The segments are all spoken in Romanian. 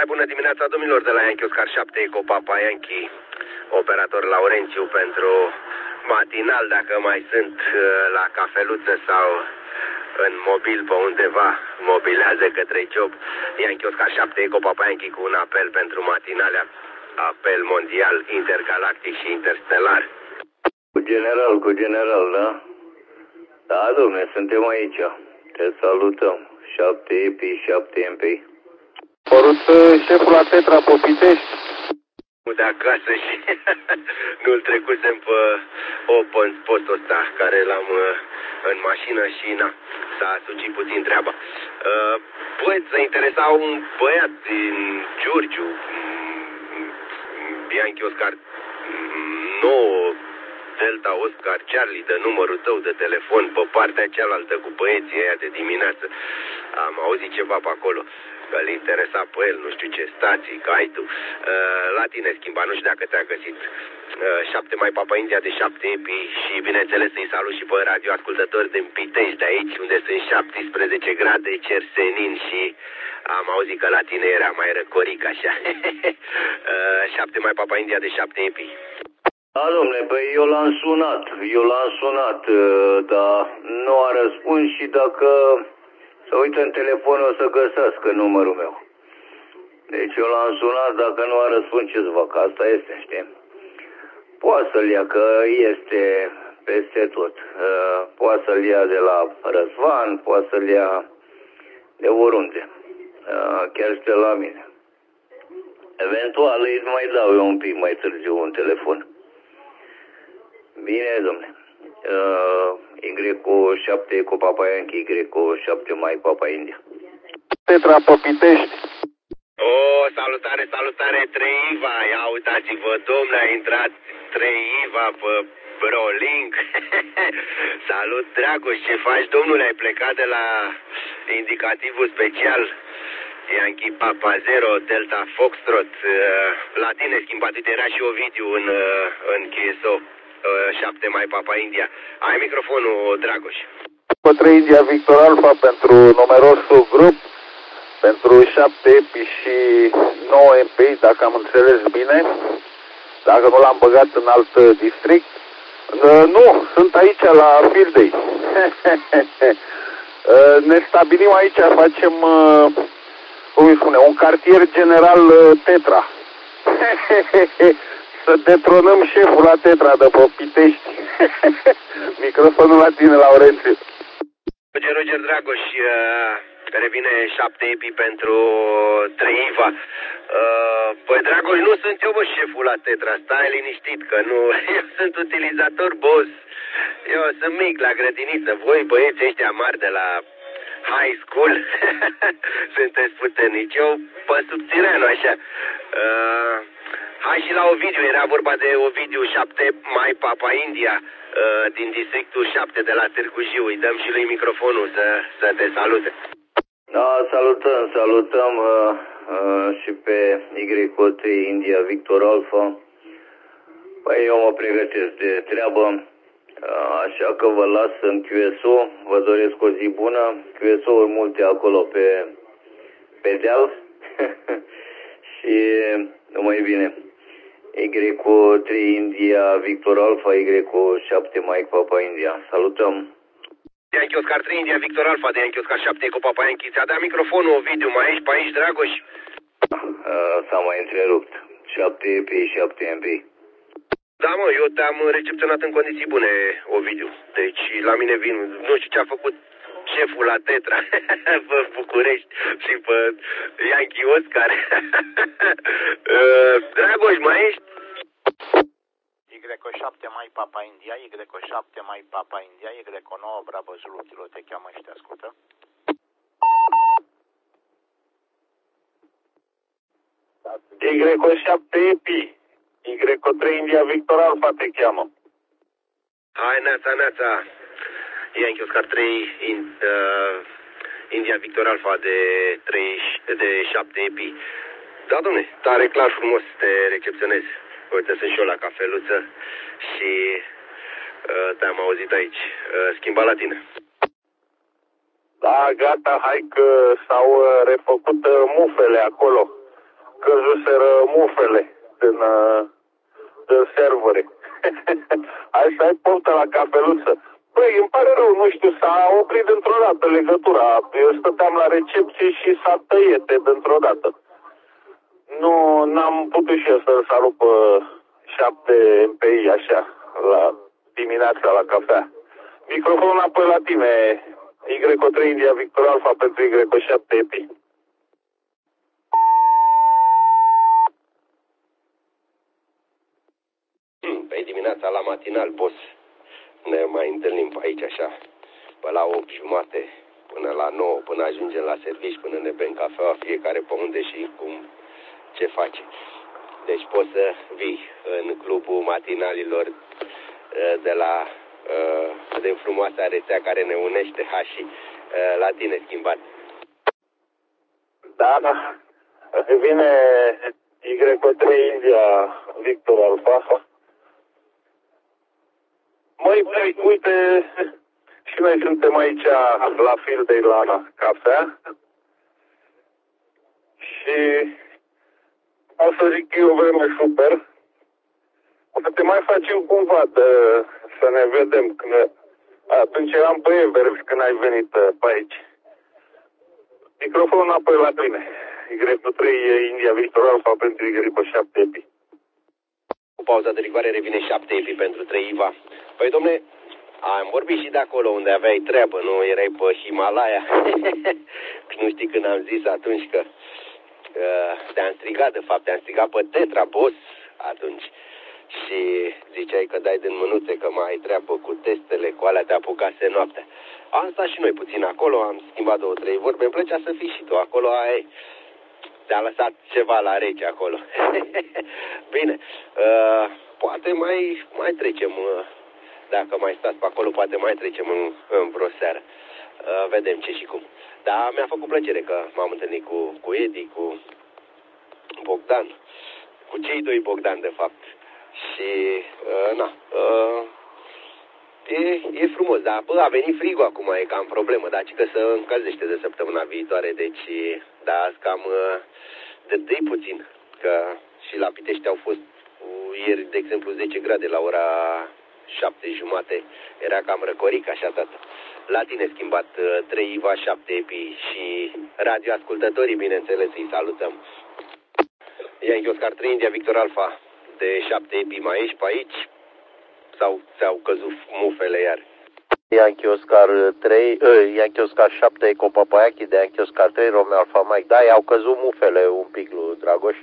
Hai, bună dimineața, domnilor, de la Yankee Oscar 7 Eco Papa Yankee, operator Laurențiu pentru matinal, dacă mai sunt la cafeluță sau în mobil pe undeva, mobilează către job. Yankee Oscar 7 Eco Papa Yankee cu un apel pentru matinalea, apel mondial, intergalactic și interstelar. Cu general, da? Da, domne, suntem aici. Te salutăm. 7 EPI, 7 MP. Părut șeful la Tetra Popitești. De acasă și nu-l trecusem pe open postul ăsta, care l-am în mașină și s-a sucit puțin treaba. Băi, se interesa un băiat din Giurgiu, Yankee Oscar 9 Delta Oscar Charlie, de numărul tău de telefon pe partea cealaltă cu băieții aia de dimineață. Am auzit ceva pe acolo, că îl interesa pe el, nu știu ce stații, că ai tu. La tine schimba, nu știu dacă te-a găsit. 7 mai Papa India de 7 EPI și bineînțeles să-i salut și pe radioascultători din Pitești de aici, unde sunt 17 grade cer senin și am auzit că la tine era mai răcoric așa. 7 mai Papa India de 7 EPI. Da, domnule, păi eu l-am sunat, dar nu a răspuns și dacă se uită în telefon o să găsească numărul meu. Deci eu l-am sunat, dacă nu a răspuns, ce să fac? Asta este, știi? Poate să-l ia, că este peste tot. Poate să-l ia de la Răzvan, poate să-l ia de oriunde. Chiar și de la mine. Eventual îi mai dau eu un pic mai târziu un telefon. Bine, domne. Y cu 7 cu Papa Yankee, Y cu 7 mai Papa India. Tetra Popitești. Salutare, 3 Iva. Ia uitați-vă, domnule, a intrat 3 Iva pe Brolink. Salut, Dragoș, ce faci, domnule? Ai plecat de la indicativul special Yankee Papa 0 Delta Foxtrot. La tine schimbat, uite, era și Ovidiu în QSO 7 mai Papa India. Ai microfonul, Dragoș. 3 India Victor Alpha pentru numerosul grup, pentru 7 EPI și 9 MP, dacă am înțeles bine, dacă nu l-am băgat în alt district. Nu, sunt aici la Field Day. Ne stabilim aici, facem, cum îi spune, un cartier general Tetra. Să detronăm șeful la Tetra de pe Pitești. Microfonul la tine, Laurențiu. Roger Dragoș, revine 7 EPI pentru 3 Iva. Păi, Dragoș, nu sunt eu, bă, șeful la Tetra, stai liniștit, că nu, eu sunt utilizator, boss. Eu sunt mic la grădiniță, voi băieți ăștia mari de la high school, sunteți puternici, eu pe subțirenu, așa. Hai și la Ovidiu, era vorba de Ovidiu 7 mai Papa India, din districtul 7 de la Târgu Jiu. Îi dăm și lui microfonul să te salute. Da, salutăm și pe Y3 India Victor Alpha. Păi eu mă pregătesc de treabă, așa că vă las în QSO, vă doresc o zi bună, QSO-uri multe acolo pe deal și numai bine. Y cu 3 India Victor Alpha, Y cu 7 Mike Papa India. Salutăm! Yankee Oscar 3 India Victor Alpha de Yankee Oscar 7 cu Papa Yankee. Ți-a dat microfonul, Ovidiu, mai ești pe aici, Dragoș? S-a mai întrerupt. 7 EP, 7 MP. Da, mă, eu te-am recepționat în condiții bune, Ovidiu. Deci la mine vin, nu știu ce a făcut șeful la Tetra pe București și pe Yankee Oscar. Dragoș, mai ești? Y7 mai Papa India, Y7 mai Papa India, Y9 Bravo Zulu Kilo, te cheamă și te ascultă. Y7 EPI, Y3 India Victor Alpha te cheamă. Hai, neața. Yankee Oscar 3 India Victor Alpha de 7 EPI. Da, domne, tare clar, frumos te recepționez. Uite, sunt și eu la cafeluță și te-am auzit aici. Schimba la tine. Da, gata, hai că s-au refăcut mufele acolo. căzuseră mufele în servere. Hai să ai poftă la cafeluță. Băi, îmi pare rău, nu știu, s-a oprit dintr-o dată legătura. Eu stăteam la recepție și s-a tăiet dintr-o dată. Nu, n-am putut și eu să salut pe 7 MPI așa, la dimineața la cafea. Microfonul înapoi la tine, Y3 India Victor Alpha pentru Y7 EPI. Păi dimineața la matinal, boss, ne mai întâlnim pe aici așa, pe la 8:30 până la 9, până ajungem la servici, până ne bem cafeaua, fiecare pe unde și cum, ce face. Deci poți să vii în clubul matinalilor de la din frumoasa rețea care ne unește și la tine schimbat. Da, vine Y3 India Victor Alpha. Măi, uite, și noi suntem aici la Field Day la cafea și o să zic eu o vreme super. Poate mai facem cumva să ne vedem. Atunci eram pe Everest când ai venit pe aici. Microfonul înapoi la tine. Y3 India Victor Alpha pentru Y7 EPI. Cu pauza de rigoare revine 7 EPI pentru 3 IVA. Păi domne, am vorbit și de acolo unde aveai treabă, nu erai pe Himalaya. Nu știi când am zis atunci că te-am strigat, de fapt, te-am strigat pe Tetra, boss, atunci. Și ziceai că dai din mânuțe, că mai ai treabă cu testele, cu alea te apucase noaptea. Am stat și noi puțin acolo, am schimbat 2-3 vorbe, îmi plăcea să fii și tu acolo, te-a lăsat ceva la rece acolo. Bine, poate mai trecem, dacă mai stați pe acolo, poate mai trecem în vreo seară. Vedem ce și cum. Dar mi-a făcut plăcere că m-am întâlnit cu Edi, cu Bogdan, cu cei doi Bogdan, de fapt. Și, e frumos, dar a venit frigul acum, e cam problemă, dar că se încălzește de săptămâna viitoare, deci, da, azi cam de dăi puțin, că și la Pitești au fost ieri, de exemplu, 10 grade la ora 7:30, era cam răcoric, așa, tată. La tine schimbat 3 IVA, 7 EPI și radioascultătorii, bineînțeles, îi salutăm. Yankee Oscar 3 India Victor Alpha de 7 EPI, mai ești pe aici? Sau ți-au căzut mufele iar? Yankee Oscar 3, Yankee Oscar 7 Eco Papayaki de Yankee Oscar 3 Romeo Alfa Mike. Da, i-au căzut mufele un pic lui Dragoș.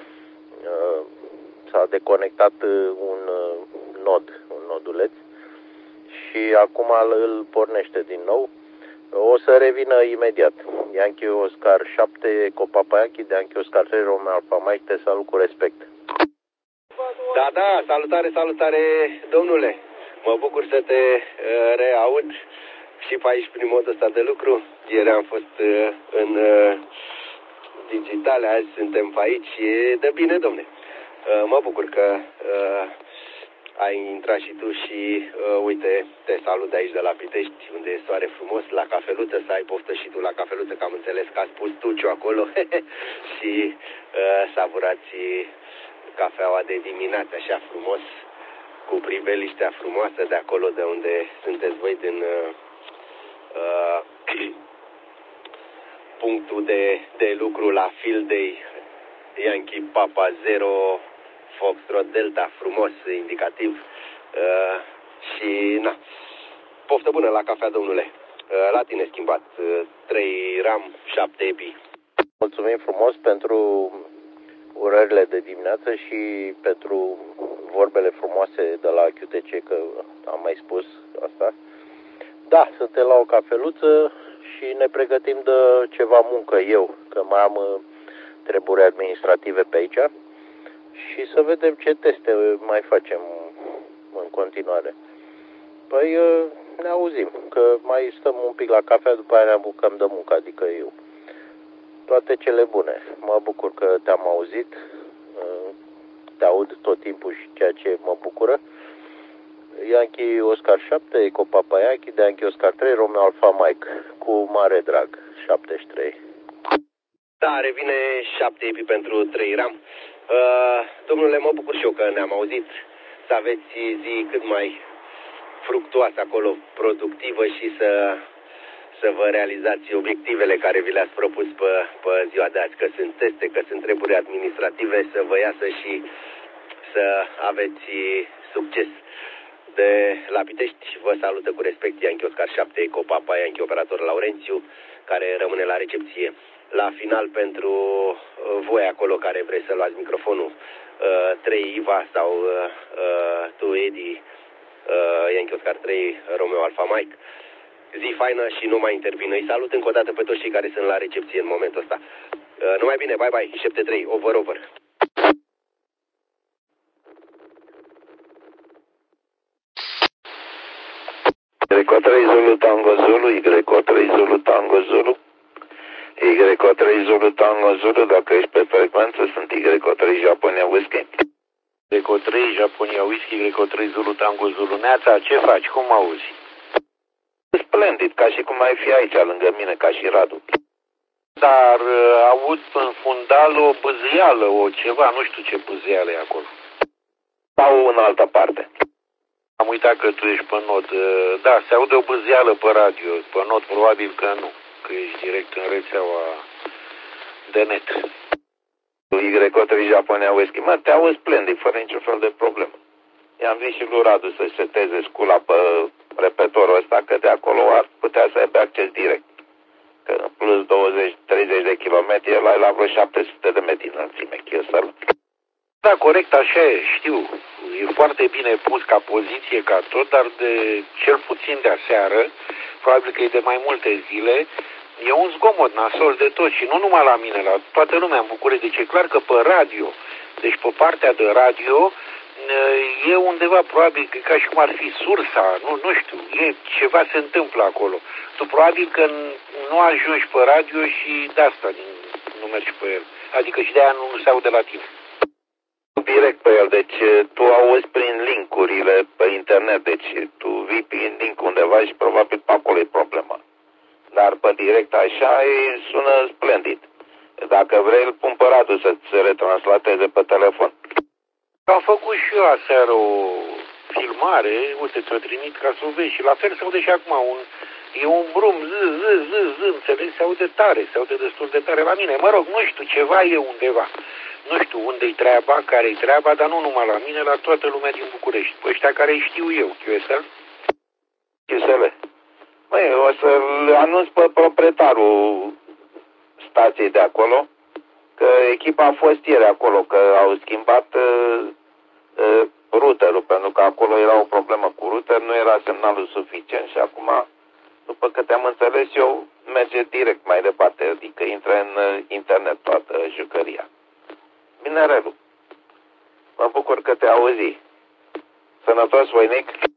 S-a deconectat un noduleț și acum îl pornește din nou. O să revină imediat. Yankee Oscar 7 Eco Papayaki de Yankee Oscar 3 Romeo Alfa Mike. Te salut cu respect. Da, salutare, domnule. Mă bucur să te reaud și pe aici prin modul ăsta de lucru. Ieri am fost în digitale, azi suntem pe aici și e de bine, domne. Mă bucur că ai intrat și tu și uite, te salut de aici de la Pitești, unde e soare frumos, la cafeluță, să ai poftă și tu la cafeluță, că am înțeles că ați pus tuciu acolo și savurați cafeaua de dimineață, așa frumos, cu priveliștea frumoasă de acolo de unde sunteți voi din punctul de lucru la Field Day, Yankee Papa 0 Foxtrot Delta, frumos, indicativ. Și na, poftă bună la cafea, domnule. La tine schimbat 3 RAM, 7 EPI. Mulțumim frumos pentru urările de dimineață și pentru vorbele frumoase de la QTC, că am mai spus asta. Da, suntem la o cafeluță și ne pregătim de ceva muncă eu, că mai am treburi administrative pe aici și să vedem ce teste mai facem în continuare. Păi ne auzim, că mai stăm un pic la cafea, după aia ne apucăm de muncă, adică eu. Toate cele bune. Mă bucur că te-am auzit, te aud tot timpul și ceea ce mă bucură. Yankee Oscar 7, Eco Papayaki de Yankee Oscar 3, Romeo Alfa Mike, cu mare drag, 73. Da, revine 7 epi pentru 3 RAM. Domnule, mă bucur și eu că ne-am auzit. Să aveți zi cât mai fructuoasă acolo, productivă și să vă realizați obiectivele care vi le-ați propus pe ziua de azi, că sunt teste, că sunt treburi administrative, să vă iasă și să aveți succes. De la Pitești vă salută cu respect Yankee Oscar 7 Eco Papa Yankee operator Laurențiu, care rămâne la recepție. La final, pentru voi acolo care vreți să luați microfonul, 3 Iva sau tu Edi, Yankee Oscar 3 Romeo Alfa Mike. Zi faină și nu mai intervin. Îi salut încă o dată pe toți cei care sunt la recepție în momentul ăsta. Numai bine, bye bye, 7-3, over. Y3 Zulu Tango Zulu, Y3 Zulu Tango Zulu, Y3 Zulu Tango Zulu, dacă ești pe frecvență, sunt Y3 Japonia Whisky. Y3 Japonia Whisky, Y3 Zulu Tango Zulu. Neața, ce faci? Cum auzi? Splendid, ca și cum ai fi aici lângă mine, ca și Radu. Dar aud în fundal o bâzială, o ceva, nu știu ce bâzială e acolo. Sau în altă parte. Am uitat că tu ești pe not. Da, se aude o bâzială pe radio. Pe not probabil că nu, că ești direct în rețeaua de net. Y3 Japonia Whisky. Mă, te auzi splendid, fără niciun fel de problemă. I-am zis și lui Radu să seteze scula pe repetorul ăsta, că de acolo ar putea să aibă acces direct. Că în plus 20-30 de kilometri, el ai la vreo 700 de metri înălțime, Chiosăl. Da, corect, așa e, știu. E foarte bine pus ca poziție, ca tot, dar de cel puțin de aseară, probabil că e de mai multe zile, e un zgomot nasol de tot și nu numai la mine, la toată lumea în București. Deci e clar că pe radio, deci pe partea de radio, e undeva probabil că ca și cum ar fi sursa, nu știu, ceva se întâmplă acolo. Tu probabil că nu ajungi pe radio și de asta nu mergi pe el. Adică și de aia nu se aude la tine. Direct pe el, deci tu auzi prin link-urile pe internet, deci tu vii prin link undeva și probabil pe acolo e problema. Dar pe direct așa sună splendid. Dacă vrei, îl pun pe Radu să-ți retranslateze pe telefon. Am făcut și eu aseară o filmare, uite, ți-o trimit ca să o vezi și la fel se aude și acum, e un brum, înțelegi, se aude tare, se aude destul de tare la mine. Mă rog, nu știu, ceva e undeva. Nu știu unde-i treaba, care-i treaba, dar nu numai la mine, la toată lumea din București. Pe ăștia care îi știu eu, QSL? QSL. Măi, o să-l anunț pe proprietarul stației de acolo, că echipa a fost ieri acolo, că au schimbat routerul, pentru că acolo era o problemă cu router, nu era semnalul suficient și acum, după câte am înțeles eu, merge direct mai departe, adică intră în internet toată jucăria. Bine, Relu. Mă bucur că te auzi. Sănătos, voinic.